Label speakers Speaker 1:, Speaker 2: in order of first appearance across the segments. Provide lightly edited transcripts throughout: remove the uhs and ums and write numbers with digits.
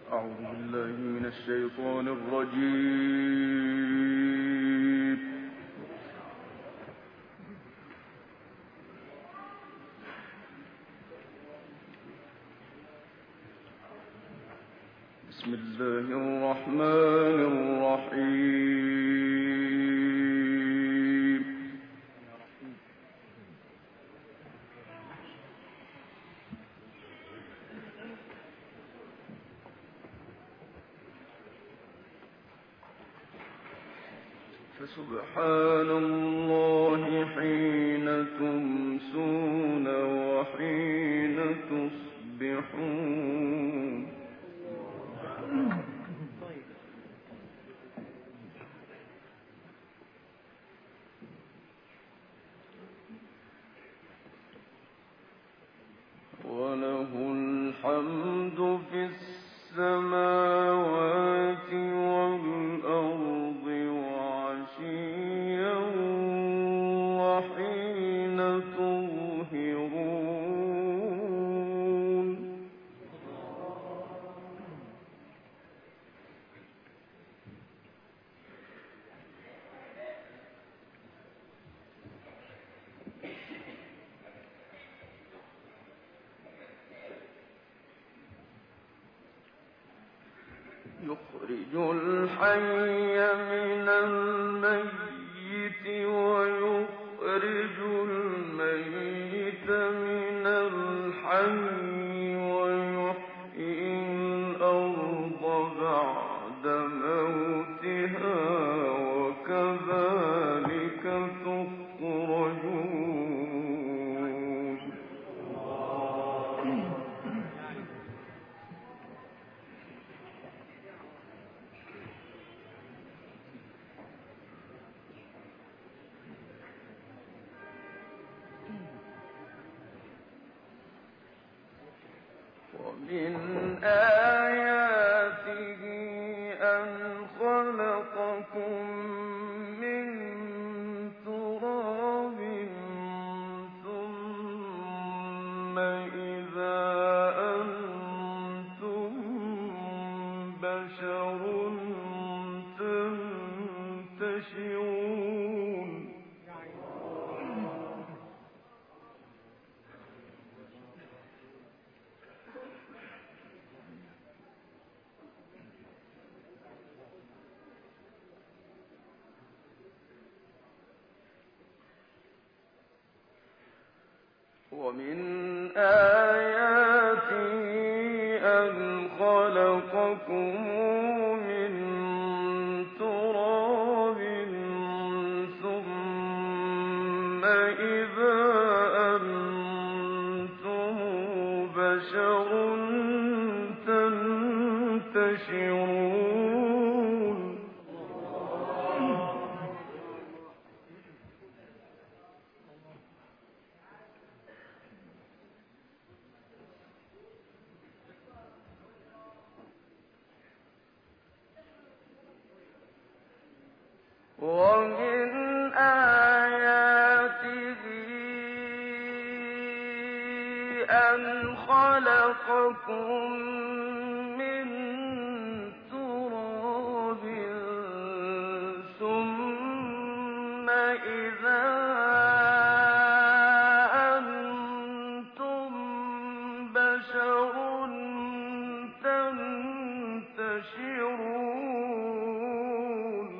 Speaker 1: أعوذ بالله من الشيطان الرجيم. بسم الله الرحمن الرحيم. فسبحان الله حين تمسون وحين تصبحون. وله الحمد في السماوات والأرض وعشيا وحين تظهرون. يخرج الحي من الميت ويخرج الميت من الحي ويحيي الأرض بعد موتها وكذلك تخرجون. ومن آياته أن خلقكم من تراب ثم إذا أنتم بشر تنتشرون. ومن آياته أن خلقكم من تراب ثم إذا أنتم بشر تنتشرون. ومن آياته أن خلقكم من تراب ثم إذا أنتم بشر تنتشرون.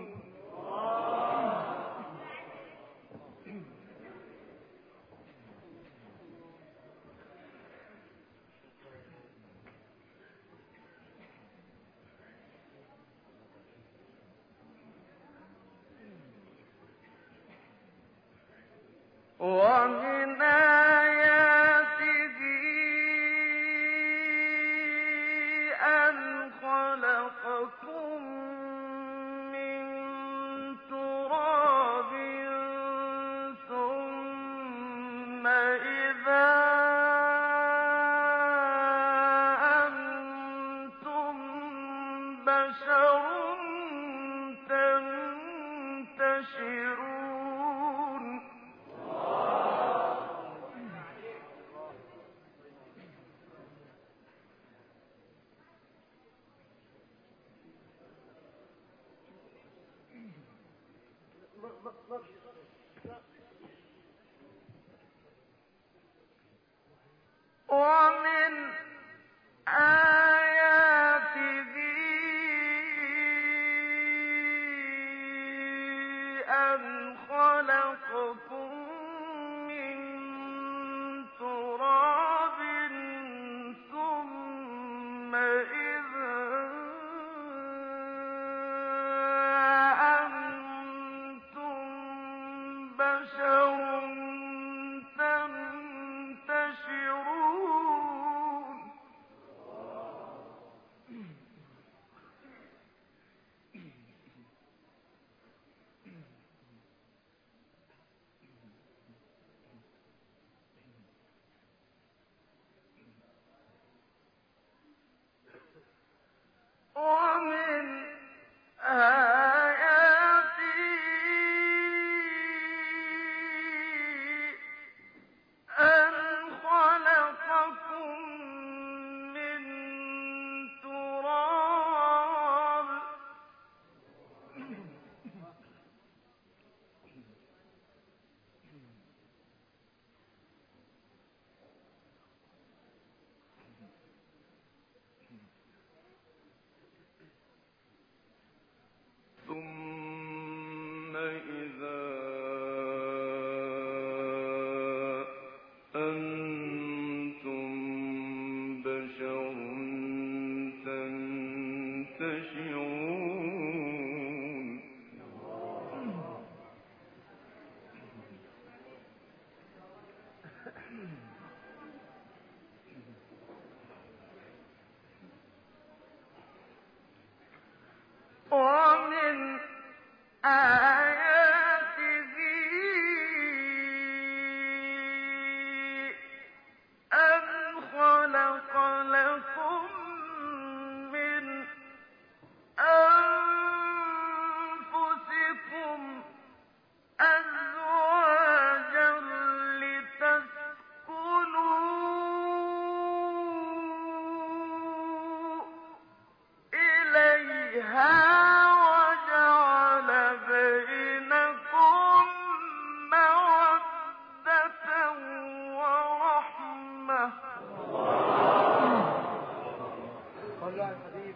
Speaker 1: ومن آياته أن خلقكم من تراب ثم إذا أنتم بشر تنتشرون. ومن آياته أن خلقكم من تراب ثم إذا أنتم بشر تنتشرون ومن آياته أن خلقكم من تراب ثم إذا أنتم بشر تنتشرون ومن آياته أن خلق لكم من أنفسكم أزواجا لتسكنوا إليها وجعل بينكم مودة ورحمة
Speaker 2: صلوا على الحبيب.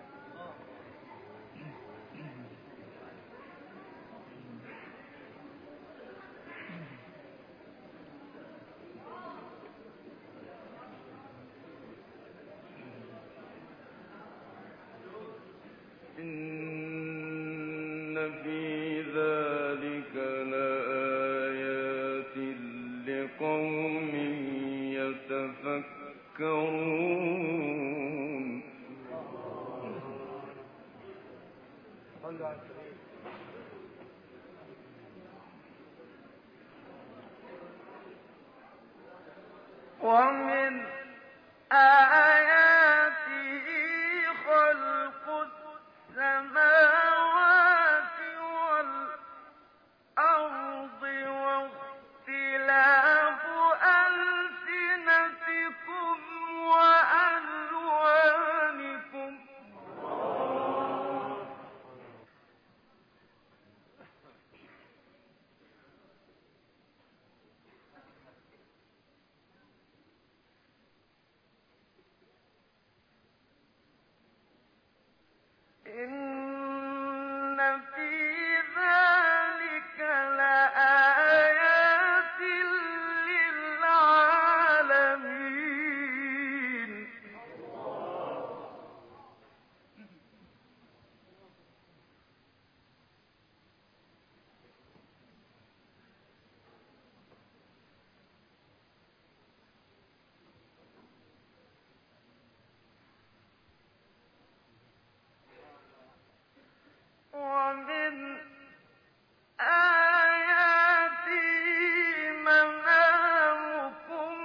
Speaker 1: إن في ذلك لآيات لقوم يتفكرون
Speaker 2: صلوا على الحبيب.
Speaker 1: ومن آياته خلق السماوات والأرض واختلاف ألسنتكم وألوانكم إن في ذلك لآيات للعالمين ومن آياته منامكم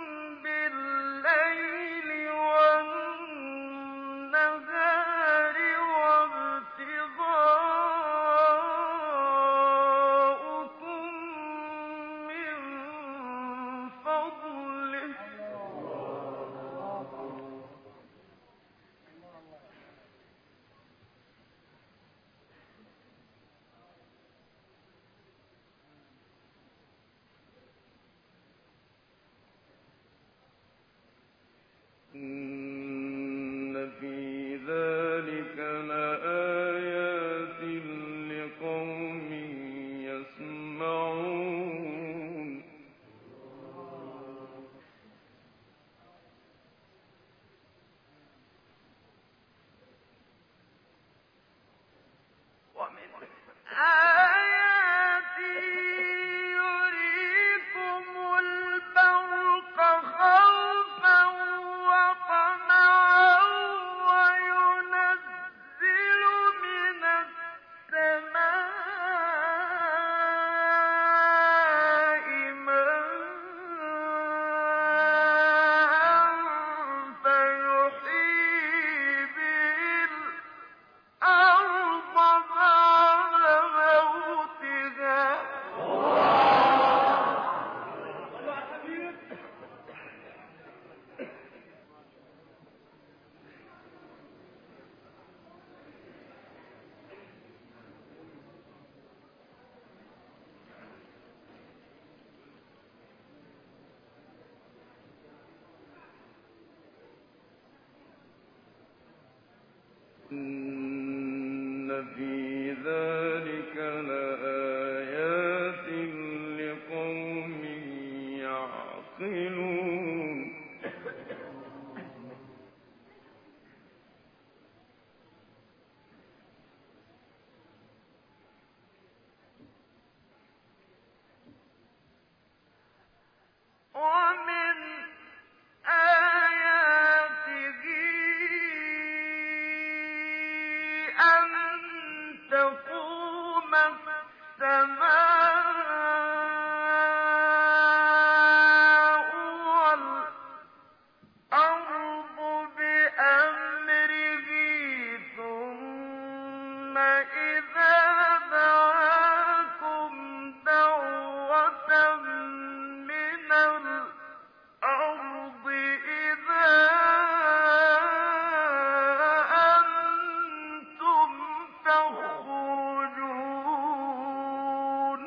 Speaker 1: بالليل والنهار وابتغاؤكم من فضله
Speaker 3: في ذلك لآيات لقوم يعقلون
Speaker 1: ومن آياته أن تقوم السماء والأرض بأمره ثم إذا دعاكم دعوة من الأرض إذا أنتم تخرجون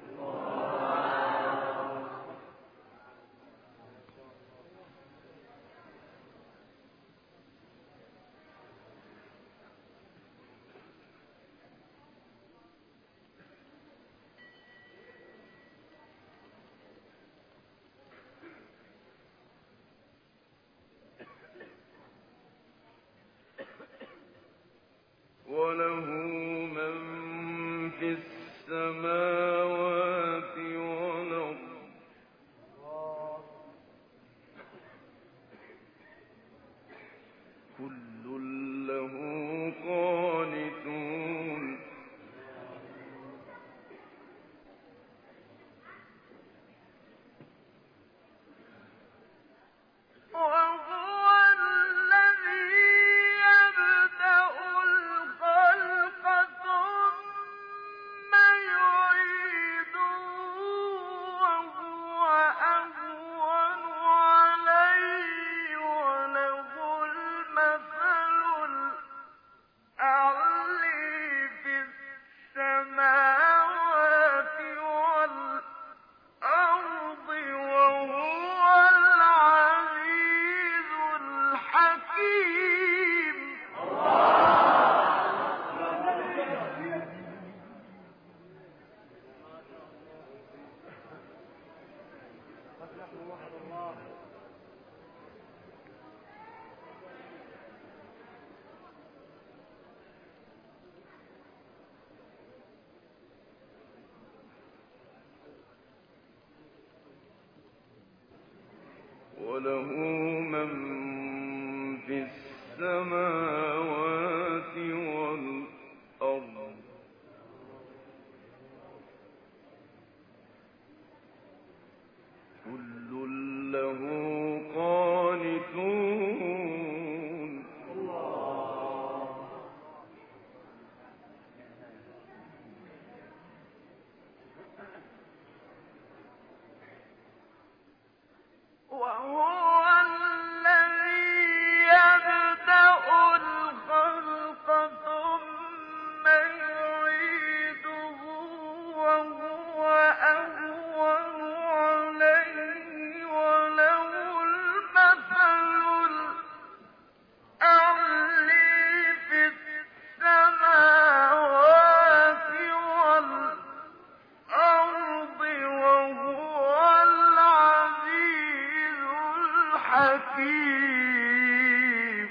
Speaker 3: وله من في السماوات والأرض كل له قانتون
Speaker 1: وهو الذي يبدأ الخلق ثم يعيده وهو أهون عليه وله المثل الأعلى في السماوات والأرض وهو العزيز الحكيم
Speaker 3: وله من في السماوات والأرض كل له قانتون
Speaker 1: وهو الذي يبدأ الخلق ثم يعيده وهو أهون عليه وله المثل الأعلى في السماوات والأرض وهو العزيز الحكيم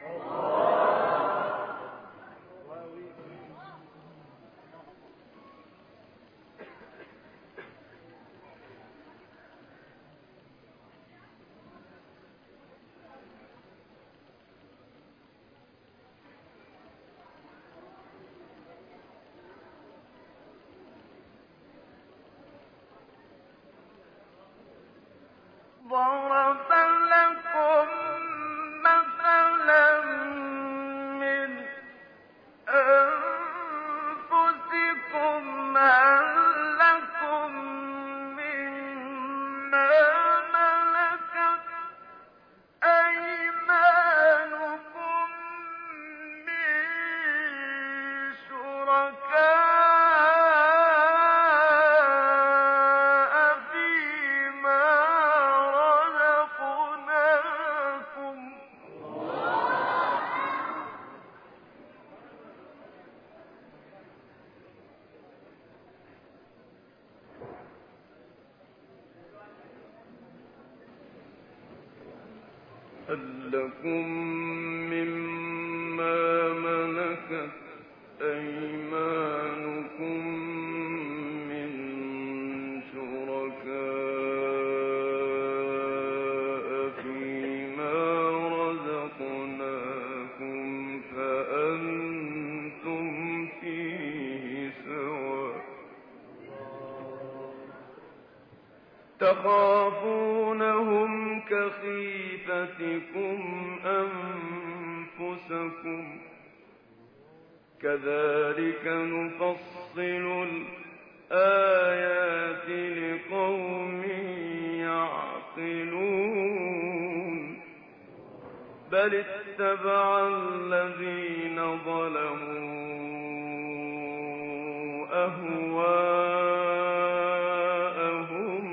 Speaker 1: ضرب لكم مثلا من أنفسكم هل لكم مما ملكت أيمانكم من شركاء فيما رزقناكم
Speaker 3: هل لكم مما ملكت أيمانكم من شركاء فيما رزقناكم فأنتم فيه سواء تخافونهم كخيفتكم أنفسكم كذلك نفصل الآيات لقوم يعقلون بل اتبع الذين ظلموا أهواءهم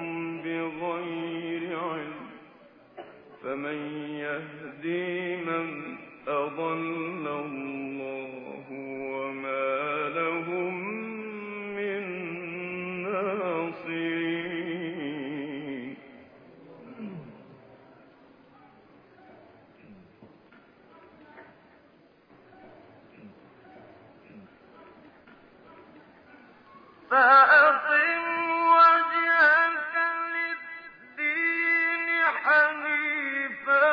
Speaker 3: بغير علم فمن يهدي من أضل الله وما لهم من ناصرين
Speaker 1: فأقم وجهك للدين حنيفا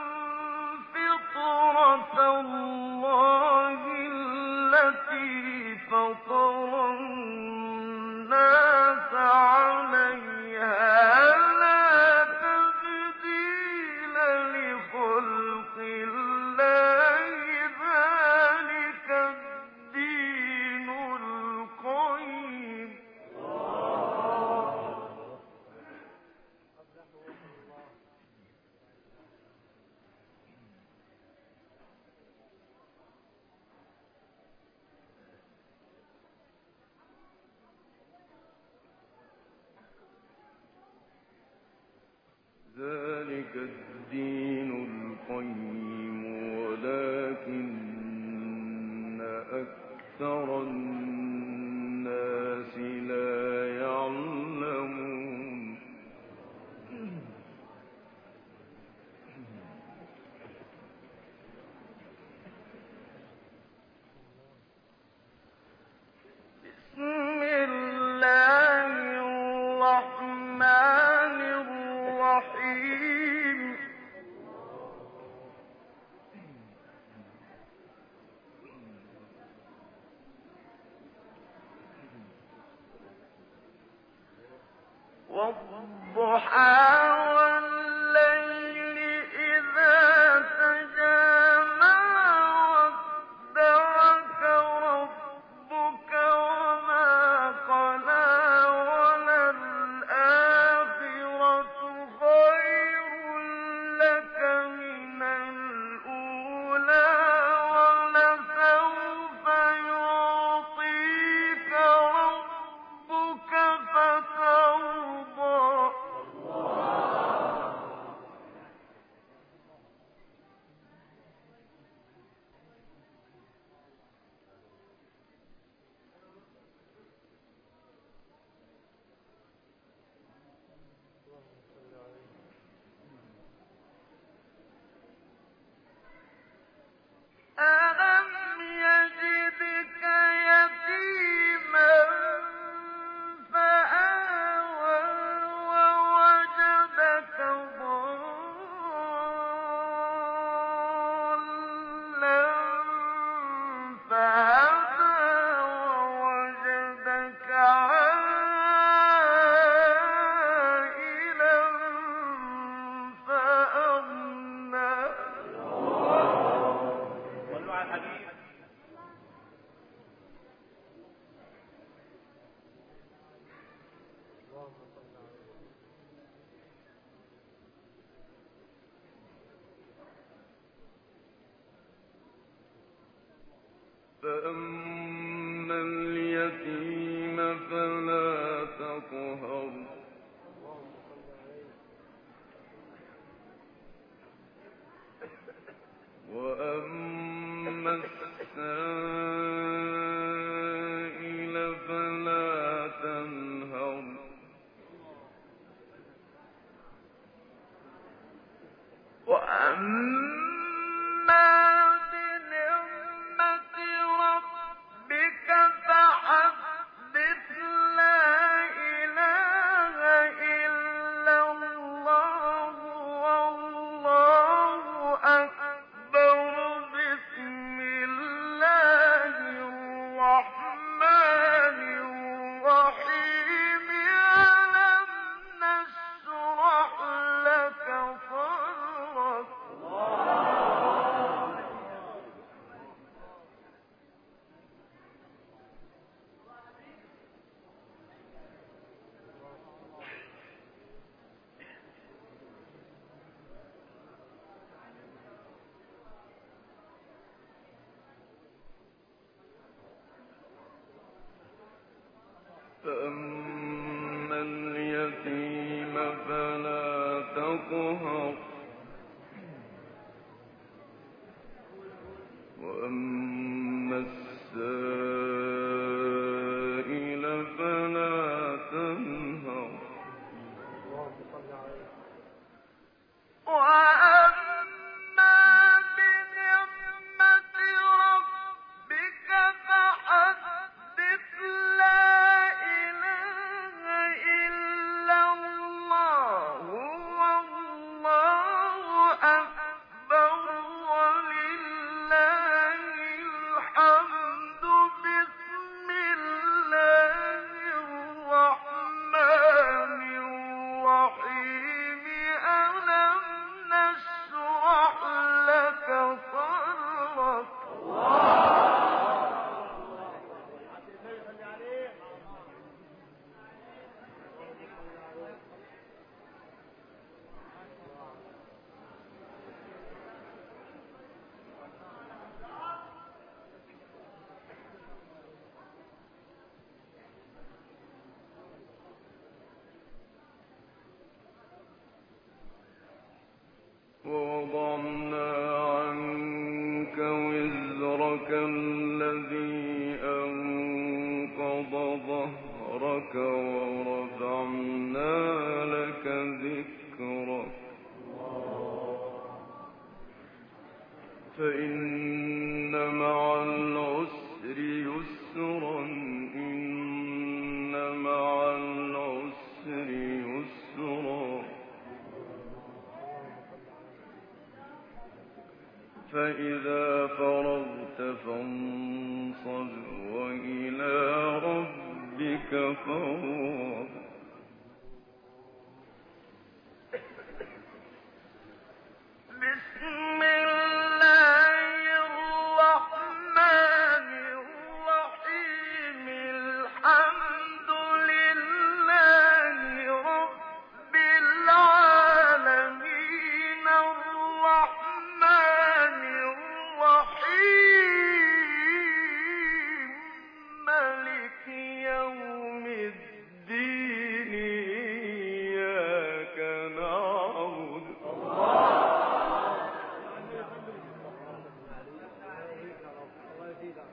Speaker 1: فطرة الله التي فطر الناس عليها لا تبديل لخلق الله ذلك الدين القيم
Speaker 3: ذلك الدين القيم ولكن أكثر الناس لا يعلمون
Speaker 1: بسم الله الرحمن الرحيم والضحى والليل إذا سجى ما ودعك ربك وما قلى وللآخرة خير لك من الأولى ولسوف يعطيك ربك فترضى ألم يجدك يتيما فآوى ووجدك ضالا فهدى ووجدك عائلا فأغنى
Speaker 2: صلوا على الحبيب.
Speaker 3: فأما اليتيم فلا تقهر وأما السائل فلا تنهر
Speaker 1: وأما
Speaker 3: فلا تقهر وأما السائل فلا تنهر
Speaker 2: اللهم صل عليه.
Speaker 1: وأما بنعمة ربك فحدث. لا إله إلا الله والله أكبر ولله الحمد. بسم الله الرحمن الرحيم. ألم نشرح لك صدرك.
Speaker 3: ووضعنا عنك وزرك الذي أنقض ظهرك ورفعنا لك ذكرك فإن مع العسر يسرا إن مع العسر يسرا فإذا فرغت فانصب وإلى ربك فارغب
Speaker 1: بسم الله الرحمن الرحيم. الحمد لله رب العالمين. الرحمن الرحيم. مالك يوم الدين. إياك نعبد
Speaker 2: الله يزيدك.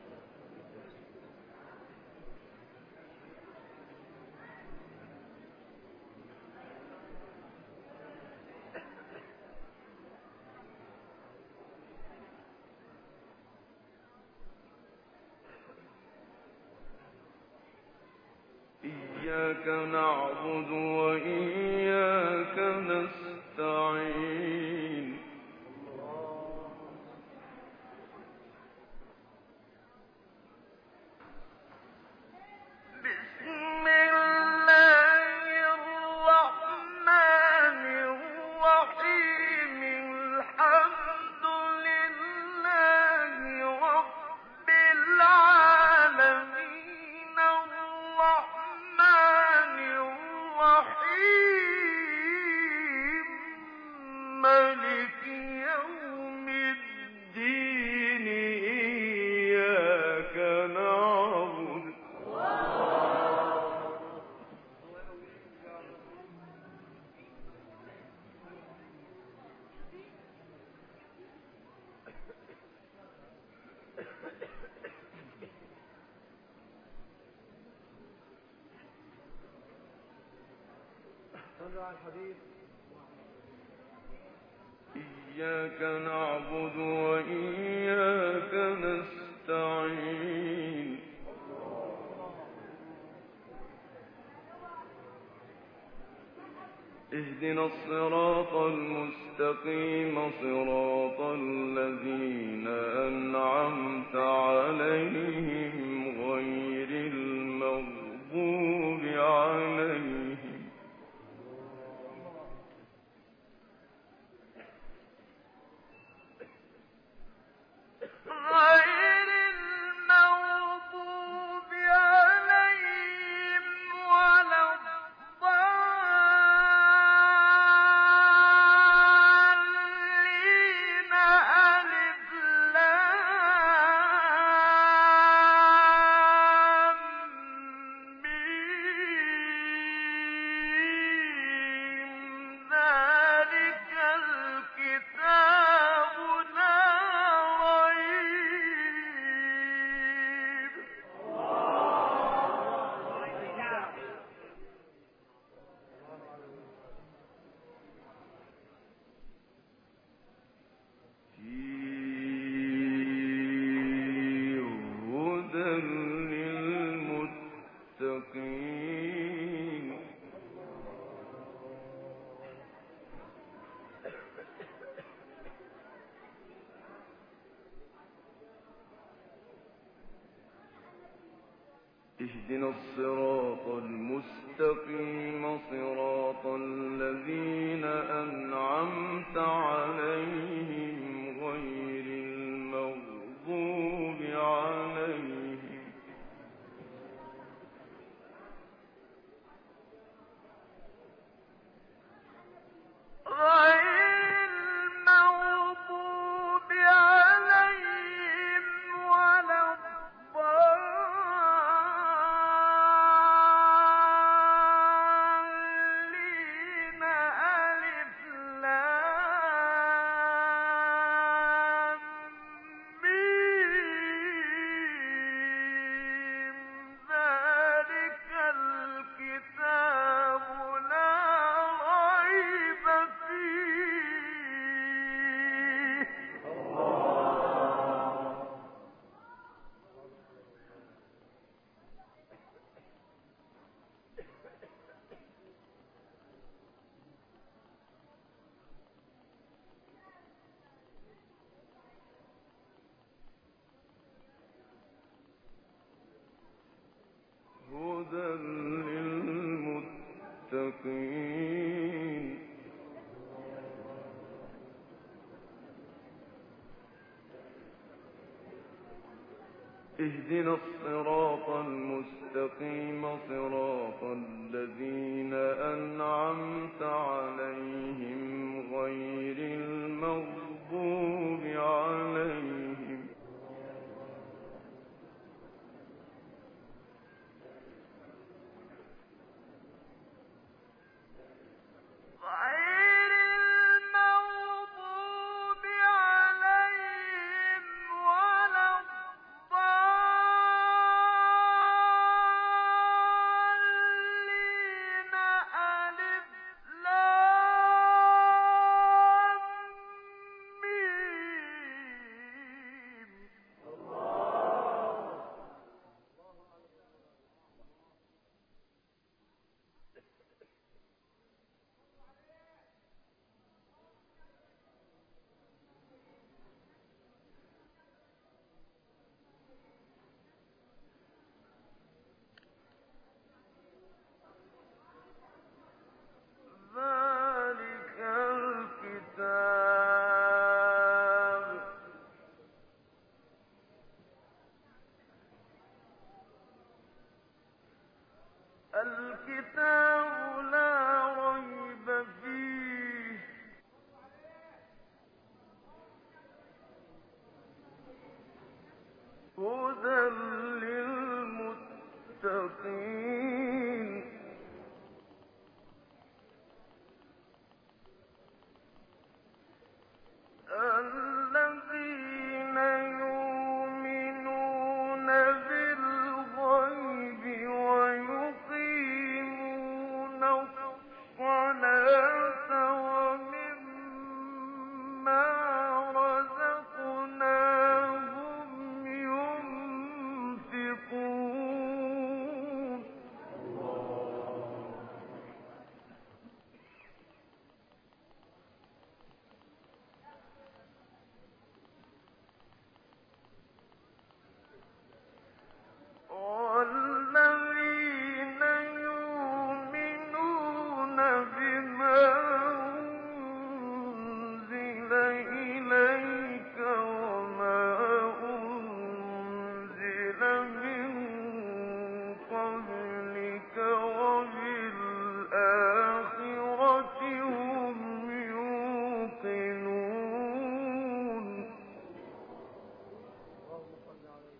Speaker 3: إياك نعبد وإياك نستعين
Speaker 1: بسم الله الرحمن الرحيم. الحمد لله رب العالمين. الرحمن الرحيم. مالك يوم الدين. إياك نعبد
Speaker 2: صلوا على الحبيب.
Speaker 3: إياك نعبد وإياك نستعين اهدنا الصراط المستقيم صراط الذين أنعمت عليهم غير المغضوب عليهم
Speaker 1: غير المغضوب عليهم ولا الضالين. ألف لام
Speaker 3: اهدنا الصراط المستقيم صراط الذين أنعمت عليهم غير المغضوب عليهم
Speaker 1: غير المغضوب عليهم ولا الضالين ألف لام ميم ذلك الكتاب لا ريب فيه
Speaker 3: هدى للمتقين اهدنا الصراط المستقيم صراط الذين أنعمت عليهم غير المغضوب عليهم
Speaker 1: غير المغضوب عليهم ولا الضالين ألف لام ميم ذلك الكتاب لا ريب فيه هدى للمتقين الذين يؤمنون بالغيب ويقيمون الصلاة ومما رزقناهم ينفقون والذين يؤمنون بما أنزل إليك وما أنزل من قبلك وبالآخرة هم يوقنون
Speaker 2: اللهم صل عليه.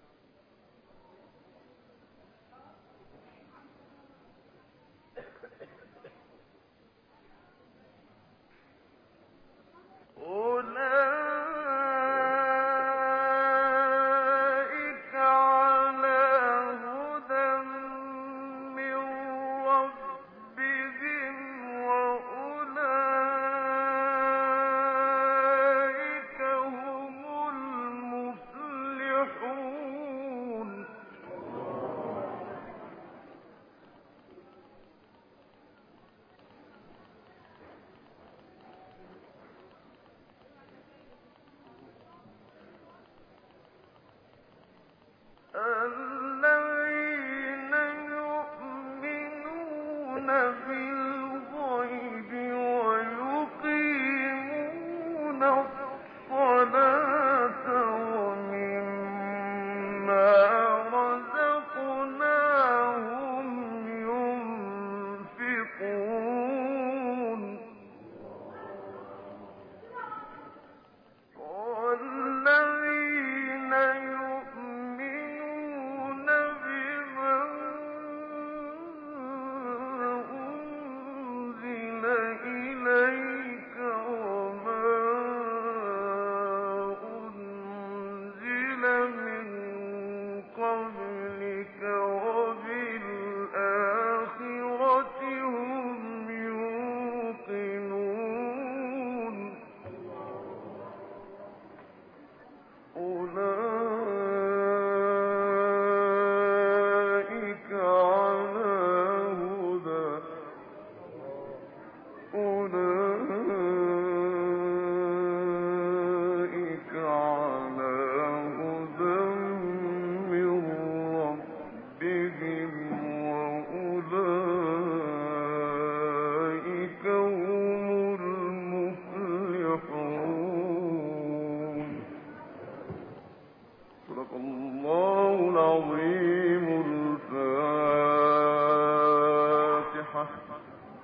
Speaker 1: بِالْغَيْبِ وَيُقِيمُونَ الصَّلَاةَ وَمِمَّا رَزَقْنَاهُمْ يُنفِقُونَ وَالَّذِينَ يُؤْمِنُونَ بِمَا أُنزِلَ إِلَيْكَ وَمَا أُنزِلَ مِن قَبْلِكَ وَبِالْآخِرَةِ هُمْ يُوقِنُونَ أُولَٰئِكَ عَلَىٰ هُدًى مِّن رَّبِّهِمْ وَأُولَٰئِكَ هُمُ الْمُفْلِحُونَ. صدق الله العظيم. الفاتحة.